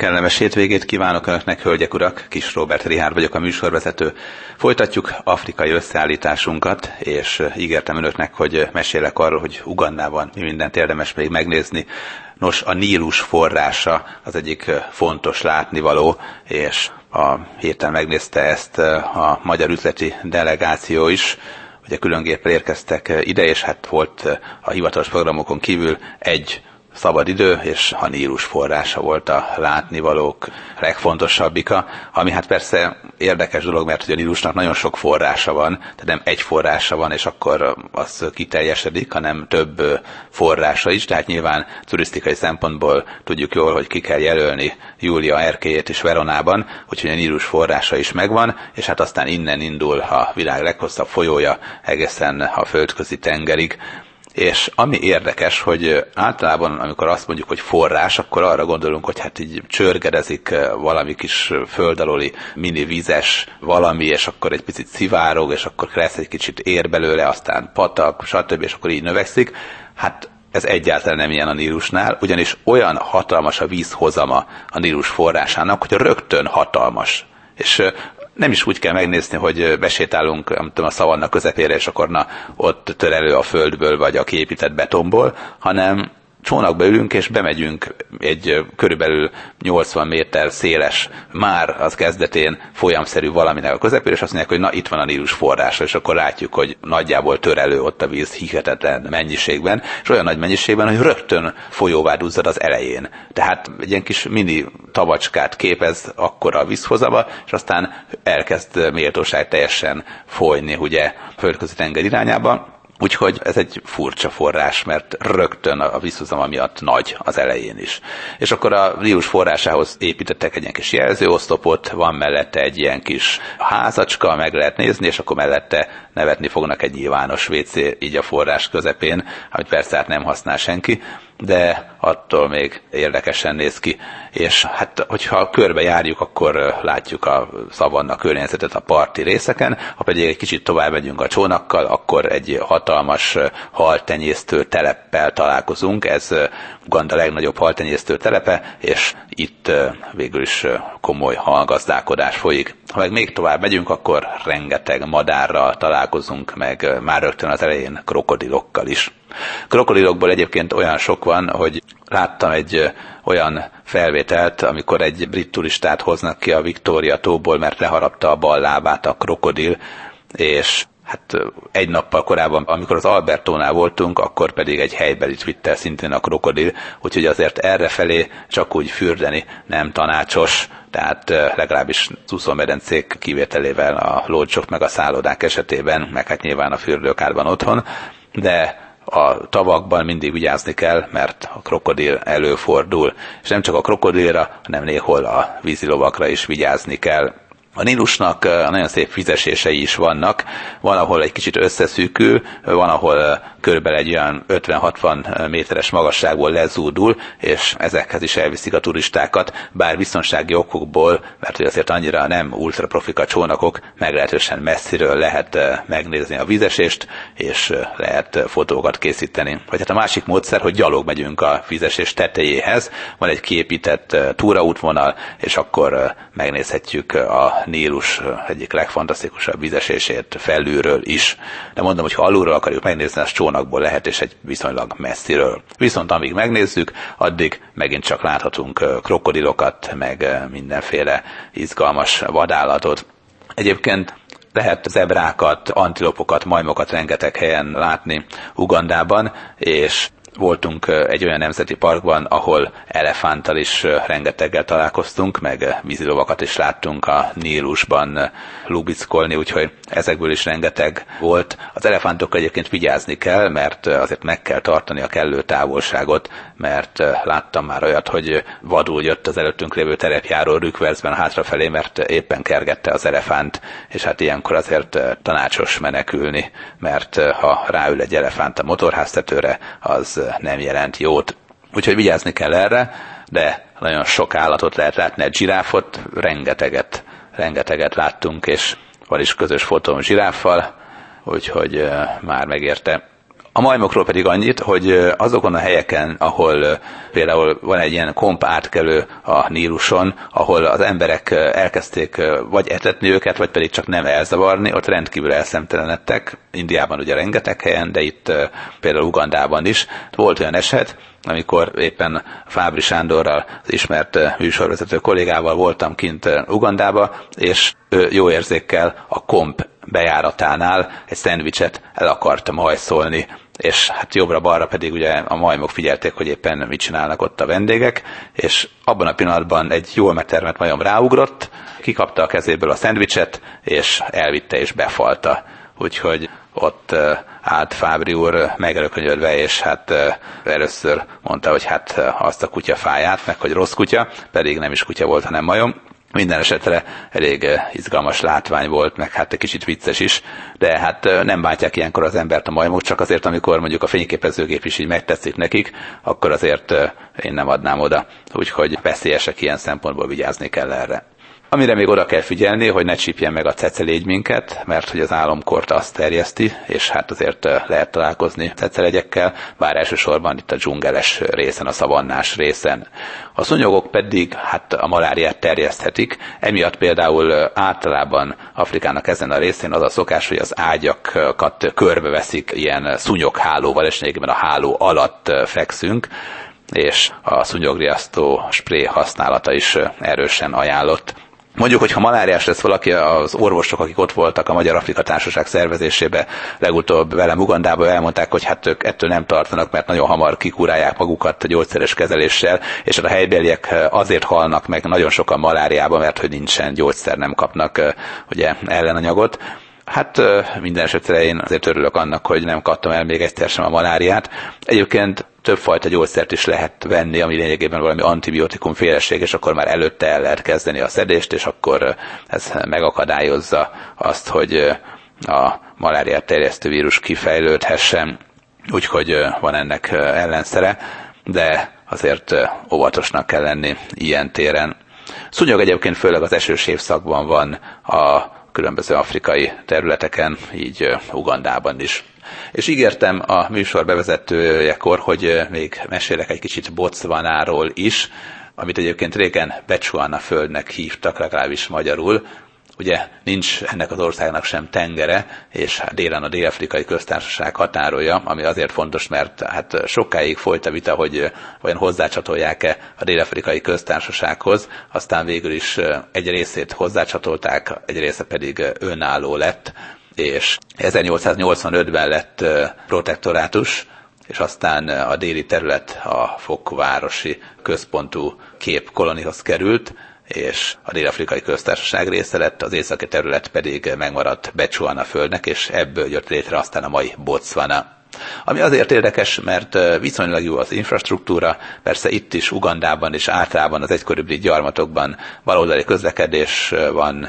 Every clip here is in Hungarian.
kellemes hétvégét kívánok Önöknek, hölgyek, urak! Kis Róbert Richárd vagyok, a műsorvezető. Folytatjuk afrikai összeállításunkat, és ígértem Önöknek, hogy mesélek arról, hogy Ugandában mi mindent érdemes még megnézni. Nos, a Nílus forrása az egyik fontos látnivaló, és a héten megnézte ezt a magyar üzleti delegáció is. Ugye külön géppel érkeztek ide, és hát volt a hivatalos programokon kívül egy szabad idő, és a Nílus forrása volt a látnivalók legfontosabbika, ami hát persze érdekes dolog, mert ugye a Nílusnak nagyon sok forrása van, tehát nem egy forrása van, és akkor az kiteljesedik, hanem több forrása is, tehát nyilván turisztikai szempontból tudjuk jól, hogy ki kell jelölni Júlia erkélyét is Veronában, úgyhogy a Nílus forrása is megvan, és hát aztán innen indul a világ leghosszabb folyója egészen a földközi tengerig. És ami érdekes, hogy általában, amikor azt mondjuk, hogy forrás, akkor arra gondolunk, hogy hát így csörgedezik valami kis föld alóli mini vízes valami, és akkor egy picit szivárog, és akkor lesz egy kicsit ér belőle, aztán patak, stb., és akkor így növekszik. Hát ez egyáltalán nem ilyen a Nílusnál, ugyanis olyan hatalmas a vízhozama a Nílus forrásának, hogy rögtön hatalmas. És nem is úgy kell megnézni, hogy besétálunk a szavanna közepére, és akkor ott tör elő a földből, vagy a kiépített betonból, hanem csónakba ülünk, és bemegyünk egy körülbelül 80 méter széles, már az kezdetén folyamszerű valaminek a közepére, és azt mondják, hogy na, itt van a Nílus forrása, és akkor látjuk, hogy nagyjából tör elő ott a víz hihetetlen mennyiségben, és olyan nagy mennyiségben, hogy rögtön folyóvá duzzad az elején. Tehát egy ilyen kis mini tavacskát képez akkora a vízhozama, és aztán elkezd méltóság teljesen folyni, ugye, a földközi tenger irányába. Úgyhogy ez egy furcsa forrás, mert rögtön a vízhozama miatt nagy az elején is. És akkor a Nílus forrásához építettek egy ilyen kis jelzőoszlopot, van mellette egy ilyen kis házacska, meg lehet nézni, és akkor mellette nevetni fognak egy nyilvános WC így a forrás közepén, amit persze hát nem használ senki, de attól még érdekesen néz ki. És hát, hogyha körbe járjuk, akkor látjuk a szavanna környezetet a parti részeken, ha pedig egy kicsit tovább megyünk a csónakkal, akkor egy hatalmas haltenyésztő teleppel találkozunk. Ez Uganda legnagyobb haltenyésztő telepe, és itt végül is komoly halgazdálkodás folyik. Ha meg még tovább megyünk, akkor rengeteg madárral találkozunk, meg már rögtön az elején krokodilokkal is. Krokodilokból egyébként olyan sok van, hogy láttam egy olyan felvételt, amikor egy brit turistát hoznak ki a Victoria tóból, mert leharapta a bal lábát a krokodil, és hát egy nappal korábban, amikor az Albertónál voltunk, akkor pedig egy helybelit vitt el szintén a krokodil, úgyhogy azért errefelé csak úgy fürdeni nem tanácsos, tehát legalábbis úszómedencék kivételével a lódzsok meg a szállodák esetében, meg hát nyilván a fürdőkádban otthon, de a tavakban mindig vigyázni kell, mert a krokodil előfordul, és nem csak a krokodilra, hanem néhol a vízilovakra is vigyázni kell. A Nílusnak nagyon szép vizesései is vannak, van, ahol egy kicsit összeszűkül, van, ahol körülbelül egy olyan 50-60 méteres magasságból lezúdul, és ezekhez is elviszik a turistákat, bár biztonsági okokból, mert hogy azért annyira nem ultraprofik a csónakok, meglehetősen messziről lehet megnézni a vízesést, és lehet fotókat készíteni. Vagy hát a másik módszer, hogy gyalog megyünk a vízesés tetejéhez, van egy kiépített túraútvonal, és akkor megnézhetjük a Nílus egyik legfantasztikusabb vízesését felülről is. De mondom, hogy ha alulról akarjuk megnézni, az csónakból lehet, és egy viszonylag messziről. Viszont amíg megnézzük, addig megint csak láthatunk krokodilokat, meg mindenféle izgalmas vadállatot. Egyébként lehet zebrákat, antilopokat, majmokat rengeteg helyen látni Ugandában, és voltunk egy olyan nemzeti parkban, ahol elefánttal is rengeteggel találkoztunk, meg vízilovakat is láttunk a Nílusban lubickolni, úgyhogy ezekből is rengeteg volt. Az elefántokkal egyébként vigyázni kell, mert azért meg kell tartani a kellő távolságot, mert láttam már olyat, hogy vadul jött az előttünk lévő terepjáró rükvercben hátrafelé, mert éppen kergette az elefánt, és hát ilyenkor azért tanácsos menekülni, mert ha ráül egy elefánt a motorháztetőre, az nem jelent jót. Úgyhogy vigyázni kell erre, de nagyon sok állatot lehet látni, egy zsiráfot, rengeteget láttunk, és van is közös fotóm zsiráffal, úgyhogy már megérte. A majmokról pedig annyit, hogy azokon a helyeken, ahol például van egy ilyen komp átkelő a Níluson, ahol az emberek elkezdték vagy etetni őket, vagy pedig csak nem elzavarni, ott rendkívül elszemtelenedtek. Indiában ugye rengeteg helyen, de itt például Ugandában is. Volt olyan eset, amikor éppen Fábri Sándorral, az ismert műsorvezető kollégával voltam kint Ugandába, és ő jó érzékkel a komp bejáratánál egy szendvicset el akarta majszolni, és hát jobbra-balra pedig ugye a majmok figyelték, hogy éppen mit csinálnak ott a vendégek, és abban a pillanatban egy jól megtermett majom ráugrott, kikapta a kezéből a szendvicset, és elvitte és befalta. Úgyhogy ott állt Fábri úr megerőkönyödve, és hát először mondta, hogy hát azt a kutya fáját, meg hogy rossz kutya, pedig nem is kutya volt, hanem majom. Minden esetre elég izgalmas látvány volt, meg hát egy kicsit vicces is, de hát nem bántják ilyenkor az embert a majmok, csak azért, amikor mondjuk a fényképezőgép is így megtetszik nekik, akkor azért én nem adnám oda. Úgyhogy veszélyesek, ilyen szempontból vigyázni kell erre. Amire még oda kell figyelni, hogy ne csípjen meg a cecelégy minket, mert hogy az álomkort azt terjeszti, és hát azért lehet találkozni cecelegyekkel, bár elsősorban itt a dzsungeles részen, a szavannás részen. A szúnyogok pedig hát a maláriát terjeszthetik, emiatt például általában Afrikának ezen a részén az a szokás, hogy az ágyakat körbeveszik ilyen szúnyoghálóval, és lényegében a háló alatt fekszünk, és a szúnyogriasztó spré használata is erősen ajánlott. Mondjuk, hogy ha maláriás lesz valaki, az orvosok, akik ott voltak a Magyar-Afrika Társaság szervezésébe, legutóbb velem Ugandába elmondták, hogy hát ők ettől nem tartanak, mert nagyon hamar kikurálják magukat gyógyszeres kezeléssel, és a helybéliek azért halnak meg nagyon sokan maláriában, mert hogy nincsen gyógyszer, nem kapnak ugye ellenanyagot. Hát minden esetre én azért örülök annak, hogy nem kaptam el még egyszer sem a maláriát. Egyébként többfajta gyógyszert is lehet venni, ami lényegében valami antibiotikum féleség, és akkor már előtte el lehet kezdeni a szedést, és akkor ez megakadályozza azt, hogy a maláriát terjesztő vírus kifejlődhessen. Úgyhogy van ennek ellenszere, de azért óvatosnak kell lenni ilyen téren. Szúnyog egyébként főleg az esős évszakban van a különböző afrikai területeken, így Ugandában is. És ígértem a műsor bevezetőjekor, hogy még mesélek egy kicsit Botswanáról is, amit egyébként régen Bechuana földnek hívtak, legalábbis magyarul. Ugye nincs ennek az országnak sem tengere, és délen a Dél-Afrikai Köztársaság határolja, ami azért fontos, mert hát sokáig folyt a vita, hogy vajon hozzácsatolják-e a Dél-Afrikai Köztársasághoz, aztán végül is egy részét hozzácsatolták, egy része pedig önálló lett, és 1885-ben lett protektorátus, és aztán a déli terület a fokvárosi központú Cape Colonyhoz került, és a Dél-Afrikai Köztársaság része lett, az északi terület pedig megmaradt Bechuana földnek, és ebből jött létre aztán a mai Botswana. Ami azért érdekes, mert viszonylag jó az infrastruktúra, persze itt is, Ugandában és általában az egykori brit gyarmatokban baloldali közlekedés van,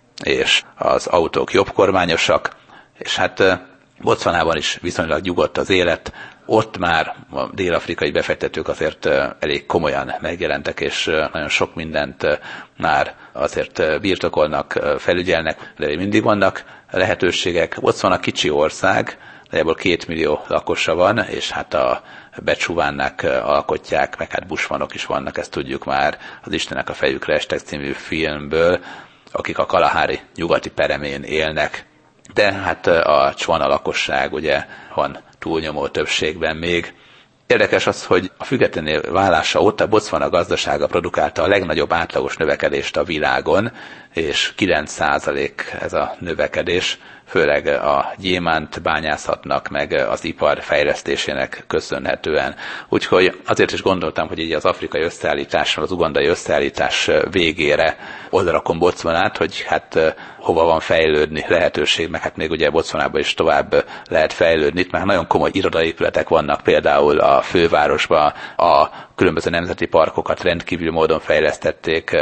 és az autók jobbkormányosak, és hát Botswanában is viszonylag nyugodt az élet, ott már a dél-afrikai befektetők azért elég komolyan megjelentek, és nagyon sok mindent már azért birtokolnak, felügyelnek, de mindig vannak lehetőségek. Botswana kicsi ország, nagyjából 2 millió lakosa van, és hát a Bechuánák alkotják, meg hát bushmanok is vannak, ezt tudjuk már az Istenek a fejükre estek című filmből, akik a Kalahari nyugati peremén élnek. De hát a Tswana lakosság ugye van túlnyomó többségben még. Érdekes az, hogy a függetlenné válása óta Botswana gazdasága produkálta a legnagyobb átlagos növekedést a világon, és 9% ez a növekedés, főleg a gyémánt bányászatnak, meg az ipar fejlesztésének köszönhetően. Úgyhogy azért is gondoltam, hogy így az afrikai összeállítással, az ugandai összeállítás végére odarakom Botswanát, hogy hát hova van fejlődni lehetőség, meg hát még ugye Botswanában is tovább lehet fejlődni. Itt már nagyon komoly irodaépületek vannak, például a fővárosban a különböző nemzeti parkokat rendkívül módon fejlesztették,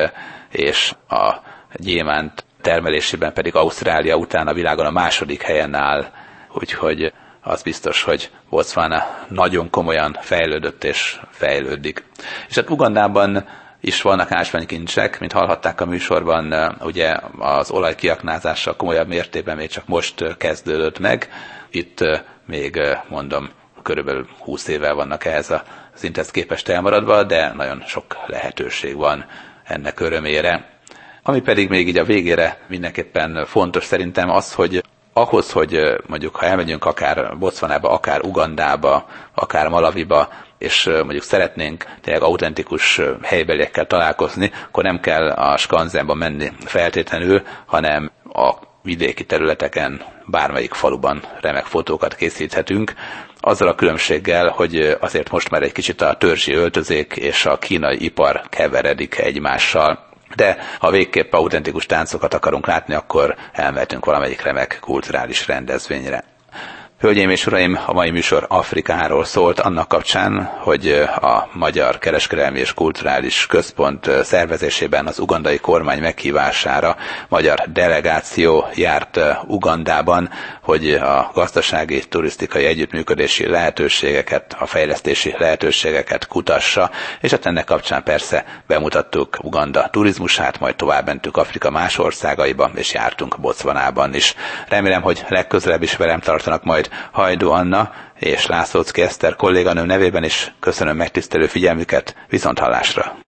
és a gyémánt termelésében pedig Ausztrália után a világon a második helyen áll, úgyhogy az biztos, hogy Botswana nagyon komolyan fejlődött és fejlődik. És hát Ugandában is vannak ásványkincsek, mint hallhatták a műsorban, ugye az olaj kiaknázása komolyabb mértékben még csak most kezdődött meg. Itt még mondom, körülbelül 20 évvel vannak ehhez az szinthez képest elmaradva, de nagyon sok lehetőség van ennek örömére. Ami pedig még így a végére mindenképpen fontos szerintem az, hogy ahhoz, hogy mondjuk ha elmegyünk akár Botswanába, akár Ugandába, akár Malawiba, és mondjuk szeretnénk tényleg autentikus helybeliekkel találkozni, akkor nem kell a skanzenba menni feltétlenül, hanem a vidéki területeken, bármelyik faluban remek fotókat készíthetünk, azzal a különbséggel, hogy azért most már egy kicsit a törzsi öltözék és a kínai ipar keveredik egymással. De ha végképp autentikus táncokat akarunk látni, akkor elmehetünk valamelyik remek kulturális rendezvényre. Hölgyeim és uraim, a mai műsor Afrikáról szólt, annak kapcsán, hogy a Magyar Kereskedelmi és Kulturális Központ szervezésében az ugandai kormány meghívására magyar delegáció járt Ugandában, hogy a gazdasági, turisztikai együttműködési lehetőségeket, a fejlesztési lehetőségeket kutassa, és hát ennek kapcsán persze bemutattuk Uganda turizmusát, majd tovább mentünk Afrika más országaiba, és jártunk Botswanában is. Remélem, hogy legközelebb is velem tartanak majd Hajdú Anna és Lászlóczky Eszter kolléganőm nevében is. Köszönöm megtisztelő figyelmüket, viszonthallásra!